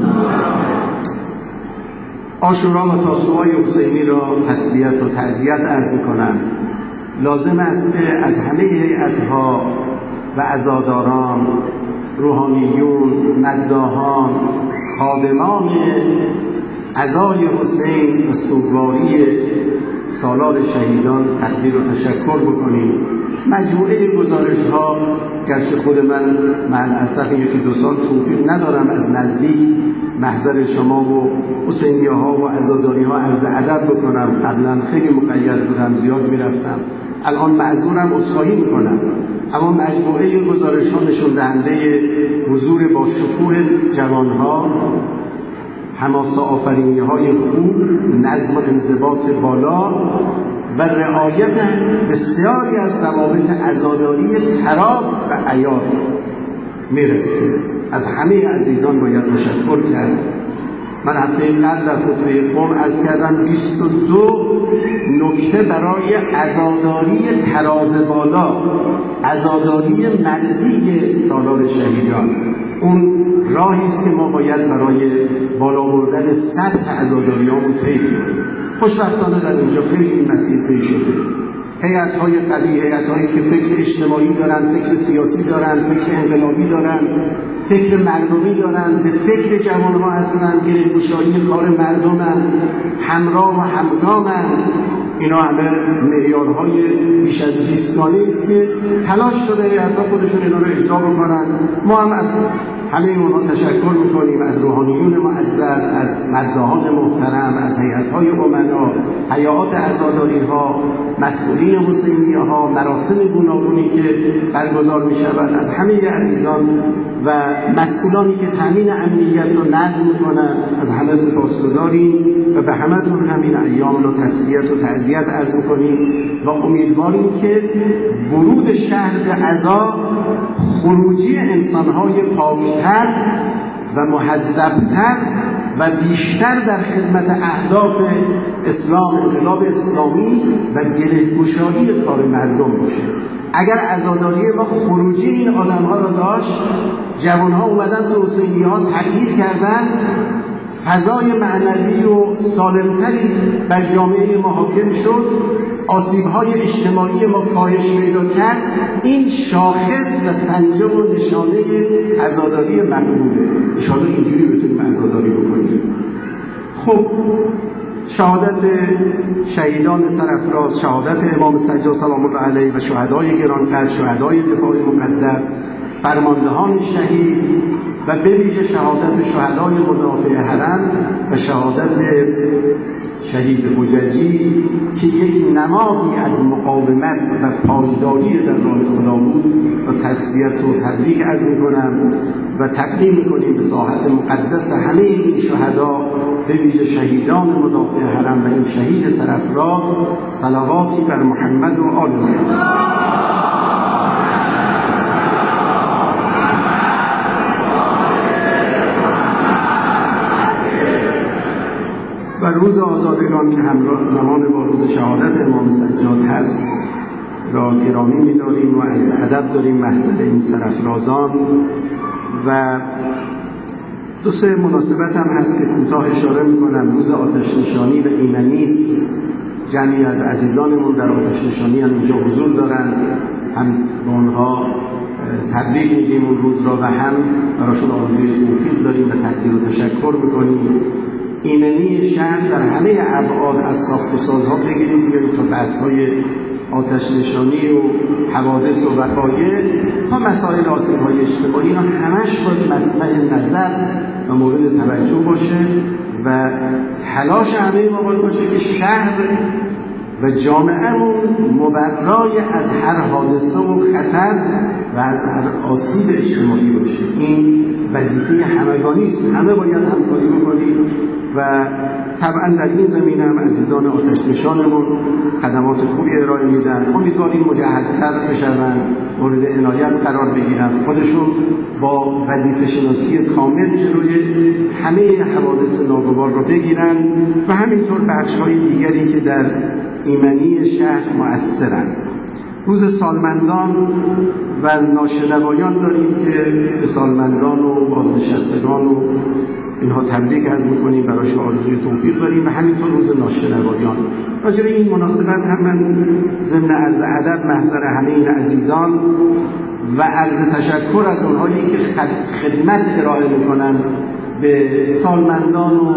عاشورا و تاسوعای حسینی را تسلیت و تعزیت عرض می‌کنم. لازم است که از همه هیئت‌ها و عزاداران، روحانیون، مداحان، خادمان عزای حسین و سوگواری سالار شهیدان تقدیر و تشکر بکنیم. مجموعه گزارش ها، گرچه خود من مع الاسف این یکی دو سال توفیق ندارم از نزدیک محضر شما و حسینیه ها و عزاداری ها عرض ادب بکنم. قبلا خیلی مقید بودم، زیاد میرفتم، الان معذورم، عذرخواهی میکنم. اما مجموعه گزارش ها نشون دهنده حضور با شکوه جوان ها، حماسه آفرینی های خوب، نظم و انضباط بالا و رعایت بسیاری از ضوابط عزاداری طراز و عیار میرسه. از همه عزیزان باید تشکر کرد. من هفته قبل در خطبه قم عرض کردم بیست و دو نکته برای عزاداری طراز بالا، عزاداری مرزی سالار شهیدان. اون راهی است که ما باید برای بالا بردن سطح عزاداریامون طی کنیم. خوشبختانه در اینجا خیلی این مسیر طی شده. هیئت‌های قوی، هیئت‌هایی که فکر اجتماعی دارن، فکر سیاسی دارن، فکر انقلابی دارن، فکر مردمی دارن، به فکر جوان‌ها هستن، گره‌گشایی کار مردمن، همراه و همگامن. اینا همه معیارهای بیش از بیست گانه است که تلاش شده هیئت‌ها خودشون اینا رو اجرا بکنن. ما هم از همه اونها تشکر میکنیم، از روحانیون معزز، از مداحان محترم، از هیئت‌های امنا، هیئات عزاداری‌ها، مسئولین حسینیه‌ها، مراسم گوناگونی که برگزار می‌شود، از همه عزیزان و مسئولانی که تامین امنیت و نظم می‌کنند، از همه سپاسگزاریم و به همتون همین ایام رو تسلیت و تعزیت عرض می‌کنیم و امیدواریم که ورود شهر به عزا خروجی انسان‌های پاکتر و مهذبتر و بیشتر در خدمت اهداف اسلام، انقلاب اسلامی و گره‌گشایی کار مردم باشه. اگر عزاداری ما خروجی این آدم‌ها را داشت، جوان‌ها اومدن تو حسینی‌ها تغییر کردن، فضای معنوی و سالمتری بر جامعه ما حاکم شد، آسیب‌های اجتماعی ما کاهش پیدا کرد، این شاخص و سنجه و نشانه عزاداری مقبوله. انشاءالله اینجوری بتونیم عزاداری بکنیم. خب شهادت شهیدان سرافراز، شهادت امام سجاد سلام الله علیه و شهدای گرانقدر، شهدای دفاع مقدس، فرماندهان شهید و به ویژه شهادت شهدای مدافع حرم و شهادت شهید حججی که یک نمادی از مقاومت و پایداری در راه خدا بود و تسلیت و تبریک عرض می‌کنم و تقدیم می‌کنیم به ساحت مقدس همه این شهدا، به ویژه شهیدان مدافع حرم و این شهید سرافراز، صلواتی بر محمد و آل محمد. و روز آزادگان که همراه زمان با روز شهادت امام سجاد هست را گرامی می‌داریم و عرض ادب داریم محضر این سرافرازان و دو سه مناسبت هم هست که کوتاه اشاره میکنم. روز آتش نشانی و ایمنی است. جمعی از عزیزانمون در آتش نشانی هم اینجا حضور دارن، هم به اونها تبریک میگیم اون روز را و هم براشون آرزوی توفیق داریم و تقدیر و تشکر میکنیم. ایمنی شهر در همه ابعاد از ساخت و سازها بگیریم بیایید تا بحث‌های آتش نشانی و حوادث و وقایع تا مسائل آسیب‌های اجتماعی، اینا همش باید مطمع نظر و مورد توجه باشه و تلاش همه ما باید باشه که شهر و جامعه‌مون مبرای از هر حادثه و خطر و از هر آسیب اجتماعی باشه. این وظیفه همگانی است، همه باید همکاری بکنیم و طبعا در این زمینه هم عزیزان آتش نشانمون خدمات خوبی ارائه میدن. امیدواریم مجهزتر بشن، مورد عنایت قرار بگیرن، خودشون با وظیفه شناسی کامل جلوی همه حوادث ناگوار رو بگیرن و همینطور بخش‌های دیگری که در ایمنی شهر مؤثرن. روز سالمندان و ناشنوایان داریم که به سالمندان و بازنشستگان و اینها تبریک عرض میکنیم، براش آرزوی توفیق داریم و همینطور روز ناشنوایان. راجع به این مناسبت هم من ضمن عرض ادب محضر همه این عزیزان و عرض تشکر از اونهایی که خدمت ارائه میکنن به سالمندان و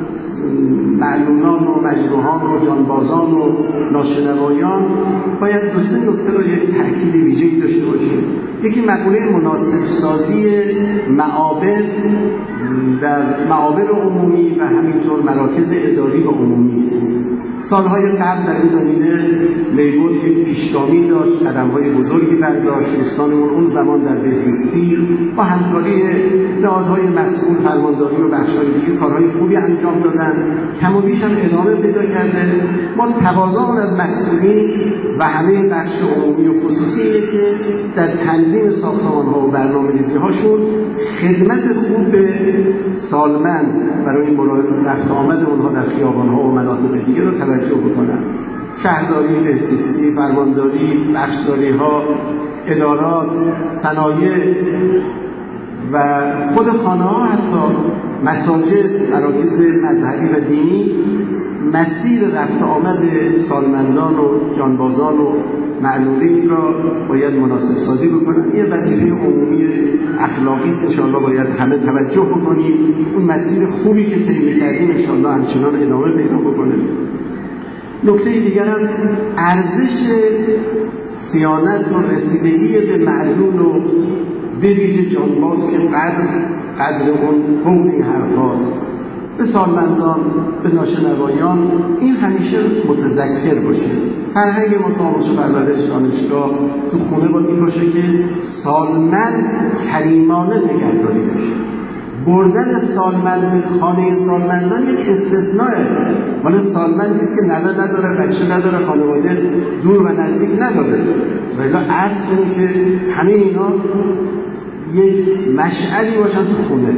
معلولان و مجروحان و جانبازان و ناشنوایان باید دو سه نکته رو یک تأکید ویژه‌ای داشته باشیم. یکی مقوله مناسب سازی معابر در معابر عمومی و همینطور مراکز اداری و عمومی است. سالهای قبل در این زمینه لیبود یک پیشگامی داشت، قدم‌های بزرگی برداشت. دوستانمون اون زمان در بهزیستی با همکاری نهادهای مسئول، فرمانداری و بخش‌های دیگه کارهای خوبی انجام دادن، کم و بیش هم ادامه پیدا کرده. ما تقاضامون از مسئولین و همه بخش عمومی و خصوصی اینه که در تنظیم ساختمان‌ها و برنامه‌ریزی‌هاشون خدمت خوب به سالمند برای رفت آمد اونها در خیابان‌ها و مناطق دیگه رو توجه بکنن. شهرداری، بهزیستی، فرمانداری، بخشداری‌ها، ادارات، صنایع و خود خانه‌ها، حتی مساجد، مراکز مذهبی و دینی، مسیر رفت آمد سالمندان و جانبازان و معلولین را باید مناسب سازی بکنن. یه وظیفه عمومی اخلاقی است، انشاءالله باید همه توجه بکنیم. اون مسیر خوبی که طی می‌کردیم انشاءالله همچنان ادامه پیدا بکنه. نکته دیگر هم ارزش صیانت و رسیدگی به معلول و به ویژه جانباز که قدر قدر اون فوق این حرفاست. به سالمندان، به ناشنوایان این همیشه متذکر باشه. فرهنگ ما تو آموزش و پرورش، دانشگاه، تو خونه باید این باشه که سالمند کریمانه نگهداری بشه. بردن سالمند به خانه سالمندان یک استثناء. مال سالمندی است که نوه نداره، بچه نداره، خانواده دور و نزدیک نداره. ولی اصل اینه که همه اینا یک مشعلی باشن تو خونه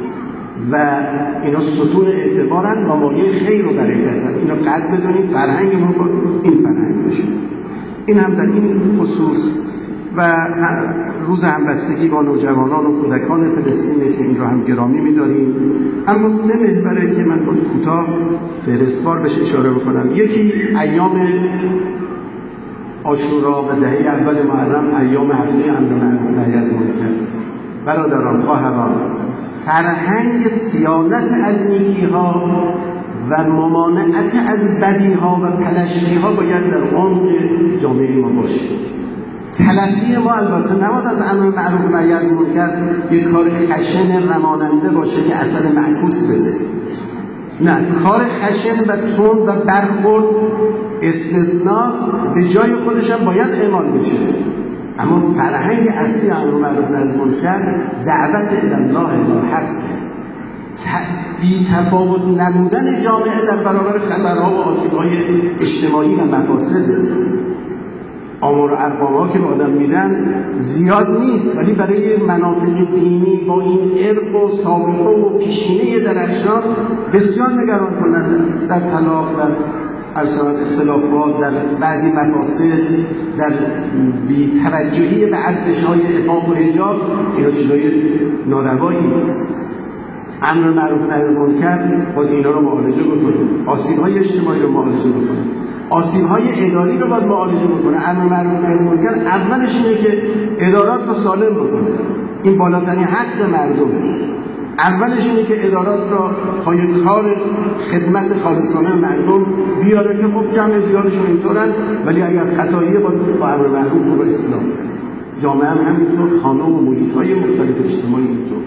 و اینا ستون اعتبارن و مایه خیر و برکتن. اینا قدر بدونیم، فرهنگ ما با این فرهنگ باشه. این هم در این خصوص و روز همبستگی با نوجوانان و کودکان فلسطینه که این را هم گرامی می‌داریم. اما سه محوره که من باید کوتاه فهرستوار بهش اشاره بکنم. یکی ایام عاشورا و دهه اول محرم، ایام هفته امر معروف نهی از منکر. برادران، خواهران، فرهنگ صیانت از نیکی‌ها و ممانعت از بدی‌ها و پلشتی‌ها باید در عمق جامعه ما باشه. تلقی ما البته نباید از امر معروف نهی از منکر یک کار خشن رماننده باشه که اثر معکوس بده. نه، کار خشن و تند و برخورد استثناست، به جای خودش هم باید اعمال بشه. اما فرهنگ اصلی امر معروف نهی از منکر دعوت الی الله الی حق، بی تفاوت نبودن جامعه در برابر خطرها و آسیب‌های اجتماعی و مفاسد. آمار و ارقام‌ها که به آدم میدن زیاد نیست، ولی برای مناطق دینی با این ارق و سابقه و پیشینه درخشان بسیار نگران کننده است. در طلاق، در ارسالات اختلافات، در بعضی مفاسد، در بی توجهی به ارزش‌های عفاف و حجاب، اینا چیزای ناروایی است. امر معروف نهی از منکر باید اینا رو معالجه بکنه، آسیب‌های اجتماعی رو معالجه بکنه، آسیب‌های اداری رو باید معالجه بکنه. امر معروف نهی از منکر اولش اینه که ادارات رو سالم بکنه، این بالاترین حق مردمه. اولش اینه که ادارات را پای کار خدمت خالصانه مردم بیاره که خب جمع زیادشون اینطورن، ولی اگر خطاییه باید با امر معروف رو اصلاح کنه. جامعه هم همینطور، خانه و محیط‌های مختلف اجتماعی اینطور.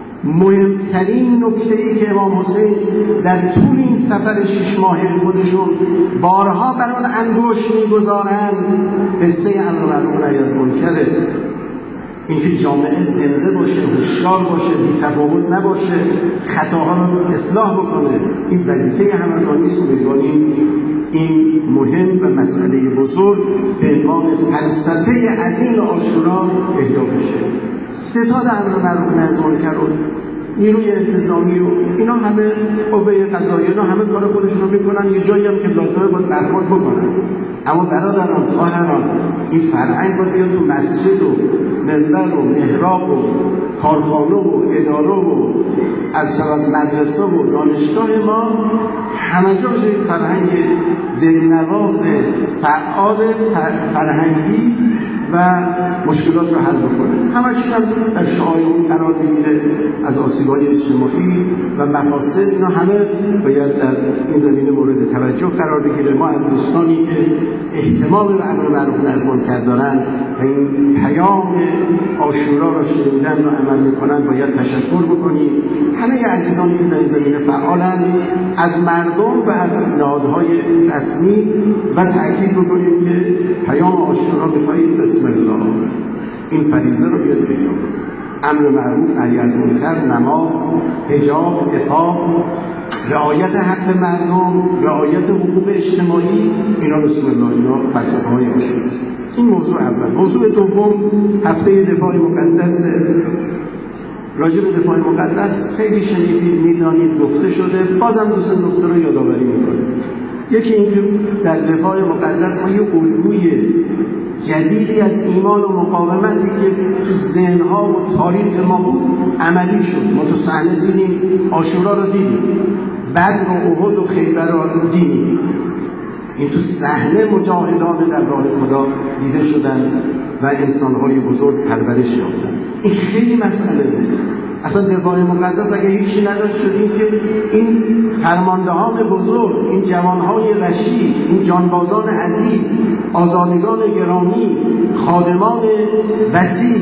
مهمترین نکته‌ای که امام حسین در طول این سفر شش ماهه خودشون بارها بر آن انگشت می‌گذارند قصه امر معروف نهی از منکره. اینکه جامعه زنده باشه، هوشیار باشه، بی‌تفاوت نباشه، خطاها رو اصلاح بکنه، این وظیفه همگانی است. امیدواریم این مهم و مسئله بزرگ به عنوان فلسفه عظیم عاشورا احیا بشه. ستاد امر معروف نهی از منکر رو نیروی انتظامی و اینا همه قوه قضاییه، اینا همه کار خودشون رو میکنن، یه جایی هم که لازمه باید برخورد بکنن. اما برادران، خواهران، این فرهنگ باید بیاد تو مسجد و منبر و محراب و کارخانه و اداره و از شود مدرسه و دانشگاه ما همه جا بشه این فرهنگ دلنواز فعال فرهنگی و مشکلات رو حل بکنه. همه چیز هم در شعاع اون قرار بگیره، از آسیب‌های اجتماعی و مفاسد، اینا همه باید در این زمینه مورد توجه قرار بگیره. ما از دوستانی که اهتمام به امر معروف نهی از منکر دارن و این پیام عاشورا را شنیدن و عمل میکنن باید تشکر بکنیم. همه عزیزانی که در این زمینه فعالن، از مردم و از نهادهای رسمی، و تأکید بکنیم که پیام عاشورا میخواهیم بسم الله این فریضه رو بیاد احیا بکنیم. امر معروف نهی از منکر، نماز، حجاب، عفاف، رعایت حق مردم، رعایت حقوق اجتماعی، اینا بسم الله، اینا فلسفه های عاشورا است. این موضوع اول. موضوع دوم، هفته دفاع مقدس. راجع به دفاع مقدس خیلی شنیدید، میدانید، گفته شده. بازم دو سه نکته رو یادآوری میکنیم. یکی اینکه در دفاع مقدس ما یه الگوی جدیدی از ایمان و مقاومتی که تو ذهن‌ها و تاریخ ما بود عملی شد. ما تو صحنه دیدیم، عاشورا رو دیدیم، بدر و احد و خیبر رو دیدیم. این تو صحنه مجاهدان در راه خدا دیده شدن و انسان‌های بزرگ پرورش یافتن. این خیلی مسئله بود. اصلا دفاع مقدس اگه هیچی نداشت شدیم که این فرماندهان بزرگ، این جوانهای رشید، این جانبازان عزیز، آزادگان گرامی، خادمان بسیج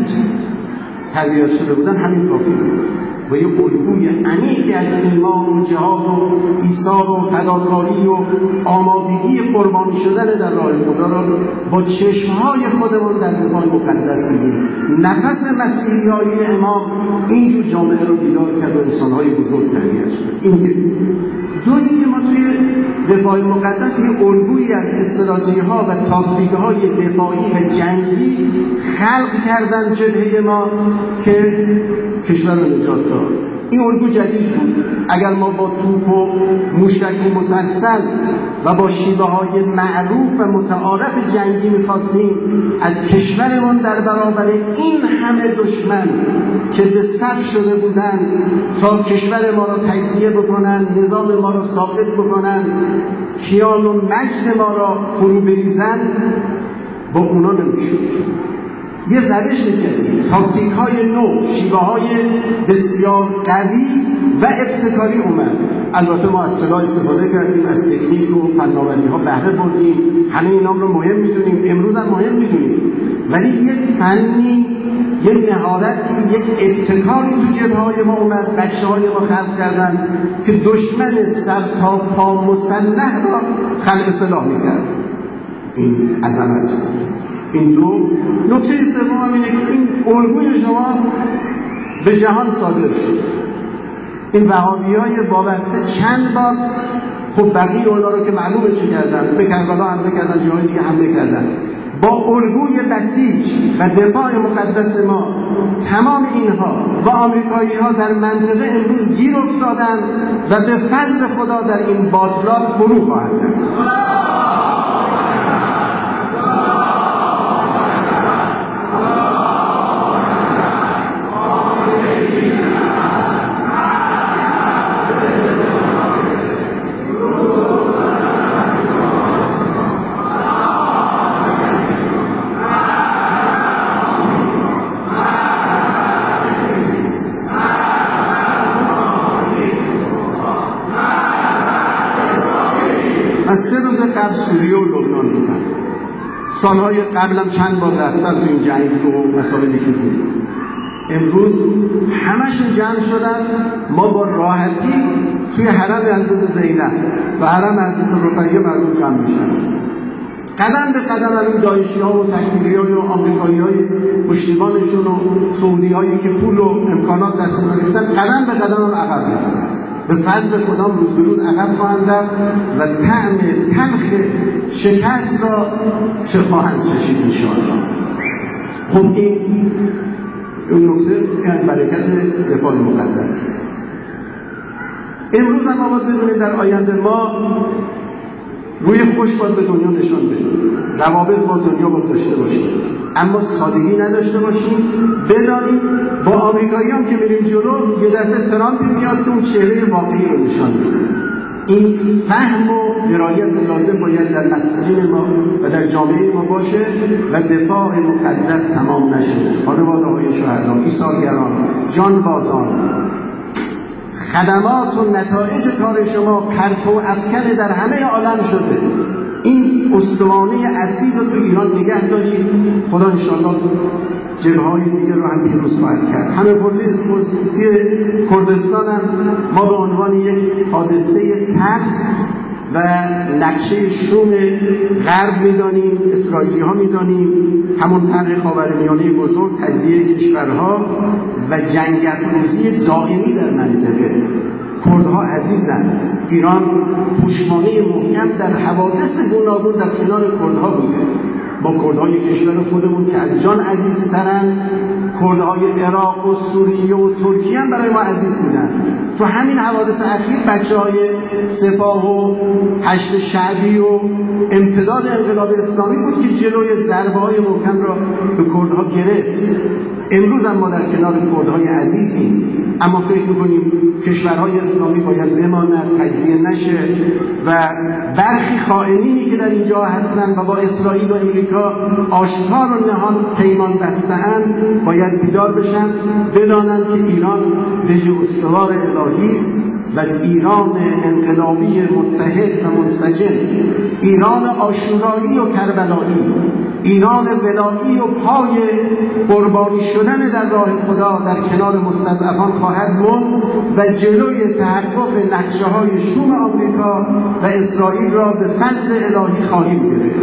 تربیت شده بودن، همین کافی بود. و یه الگوی عمیقی از ایمان و جهاد و ایثار و فداکاری و آمادگی قربانی شدن در راه خدا را با چشمهای خودمون در دفاع مقدس دیدیم. نفس مسیحیای امام اینجور جامعه رو بیدار کرد و انسانهای بزرگ تربیت شد. این یک. دو اینکه ما توی دفاع مقدس یه الگویی از استراتژی‌ها و تاکتیک‌های دفاعی و جنگی خلق کردن جبهه ما که کشور رو نجات داد. این الگو جدید بود. اگر ما با توپ و موشک و مسلسل و با شیوه‌های معروف و متعارف جنگی می‌خواستیم از کشورمون در برابر این همه دشمن که به صف شده بودن تا کشور ما را تجزیه بکنن، نظام ما را ساقط بکنن، کیان و مجد ما را فرو بریزن، با اونا نمیشد. یه روش جدید، تاکتیک های نو، شیوه های بسیار قوی و ابتکاری اومد. البته ما از سلاح استفاده کردیم، از تکنیک و فناوری ها بهره بردیم، همه اینام رو مهم میدونیم، امروز هم مهم میدونیم، ولی یک فنی، یک مهارتی، یک ابتکاری تو جبهه های ما اومد، بچه های ما خلق کردن که دشمن سر تا پا مسلح را خلق سلاح میکرد. این عظمت. این دو. نکته سوم هم اینه که این الگوی شما به جهان صادر شد. این وهابی‌های وابسته چند بار، خب بقیه اونا رو که معلومه چه کردن، به کربلا حمله کردن، جاهای دیگه حمله کردن. با الگوی بسیج و دفاع مقدس ما تمام اینها و آمریکایی‌ها در منطقه امروز گیر افتادن و به فضل خدا در این باطلاق فرو خواهند رفت. من سه روز قبل سوریه و لبنان بودم. سالهای قبلم چند بار رفتم تو این جنگ و مسائلی که بود. امروز همشون جمع شدن، ما با راحتی توی حرم حضرت زینب و حرم حضرت رقیه مردم جمع میشن. قدم به قدم همین داعشی ها و تکفیری ها و آمریکایی های پشتیبانشون و سعودی هایی که پول و امکانات دستشون گرفتن قدم به قدم هم عقب رفتن. به فضل خدا روز به روز عقب خواهند رفت و طعم تلخ شکست را چه خواهند چشید انشاءالله. خب این اون نکته از برکت دفاع مقدس. امروز هم ما باید بدونیم در آینده ما روی خوش باید به دنیا نشان بدیم، روابط با دنیا باید داشته باشیم، اما سادگی نداشته باشیم. بدانیم با آمریکایی هم که میریم جلو یه دفعه ترامپی میاد که اون چهره واقعی رو نشان بده. این فهم و درایت لازم باید در مسئولین ما و در جامعه ما باشه و دفاع مقدس تمام نشه. خانواده های شهدا، ایثارگران، جانبازان، خدمات و نتایج کار شما پرتو افکن در همه عالم شده. این استوانه اصیل رو تو ایران نگه دارید. خدا انشاءالله جبهه‌های دیگر رو هم پیروز خواهد کرد. همه پرده کردستان هم ما به عنوان یک حادثه تلخ و نقشه شوم غرب میدانیم، اسرائیلی ها میدانیم، همون طرح خاورمیانه بزرگ، تجزیه کشورها و جنگ افروزی دائمی در منطقه. کردها عزیزن، ایران پشتوانه محکم در حوادث گوناگون در کنار کردها بوده. با کردهای کشور خودمون که از جان عزیزترن، کردهای عراق و سوریه و ترکیه هم برای ما عزیز بودن. تو همین حوادث اخیر بچه های سپاه و حشد شعبی و امتداد انقلاب اسلامی بود که جلوی ضربه های محکم را به کردها گرفت. امروز هم ما در کنار کردهای عزیزیم، اما فکر میکنیم کشورهای اسلامی باید بماند، تجزیه نشه و برخی خائنینی که در اینجا هستن و با اسرائیل و امریکا آشکار و نهان پیمان بسته‌اند باید بیدار بشن، بدانند که ایران دژ استوار الهی است و ایران انقلابی متحد و منسجم، ایران عاشورایی و کربلایی، ایران ولایی و پای قربانی شدن در راه خدا در کنار مستضعفان خواهد موند و جلوی تحقق نقشه های شوم آمریکا و اسرائیل را به فضل الهی خواهیم گرفت.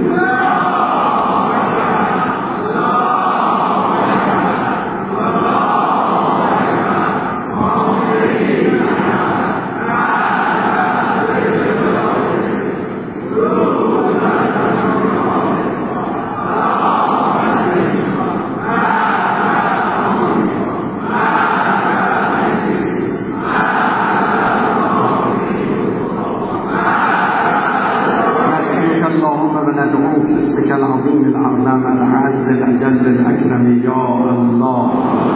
اسمك العظيم الأعظم الأعز الأجل الأكرم يا الله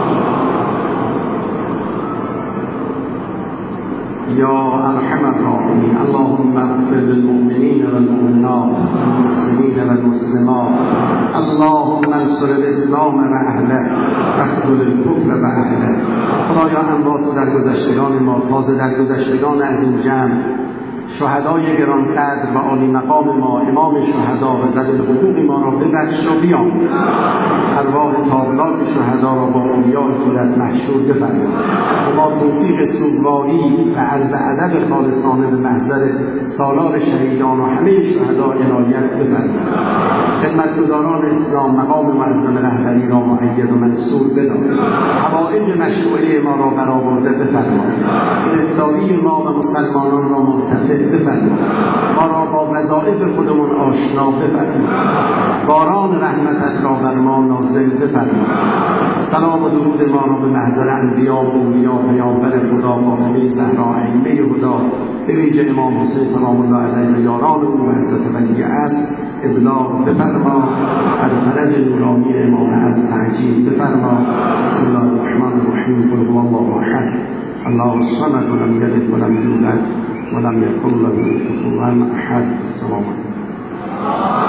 يا أرحم الراحمين. اللهم اغفر للمؤمنين والمؤمنات والمسلمين والمسلمات. اللهم انصر الإسلام وأهله واخذل الكفر وأهله. خدایا اموات و درگذشتگان ما، تازه درگذشتگان از این جمع، شهدای گرانقدر و عالی مقام ما، امام شهدا و ذوی الحقوق ما را ببخش و بیامرز. ارواح تابلاک شهدا را با اولیاء خودت محشور بفرما و با توفیق سوگواری و عرض ادب خالصانه به محضر سالار شهیدان و همه شهدا عنایت بفرما. خدمتگزاران اسلام مقام معظم رهبری را مؤید و منصور بدار. حوائج مشروعه ما را برآورده بفرما. گرفتاری ما و مسلمانان را مرتفع بفرما. ما را با وظایف خودمون آشنا بفرما. باران رحمتت را بر ما نازل بفرما. سلام و درود ما را به محضر انبیا و اولیا پیامبر خدا فاطمه زهرا ائمه هدا، به ویژه امام حسین سلام الله علیه و یاران او و حضرت ولی عصر ابلاغ بفرما. بر فرج نورانی امام از تعجیل بفرما. بسم الله الرحمن الرحیم. قل هو الله احد الله الصمد لم یلد ولم یولد ولم یکن له کفوا احد. السلام علیکم.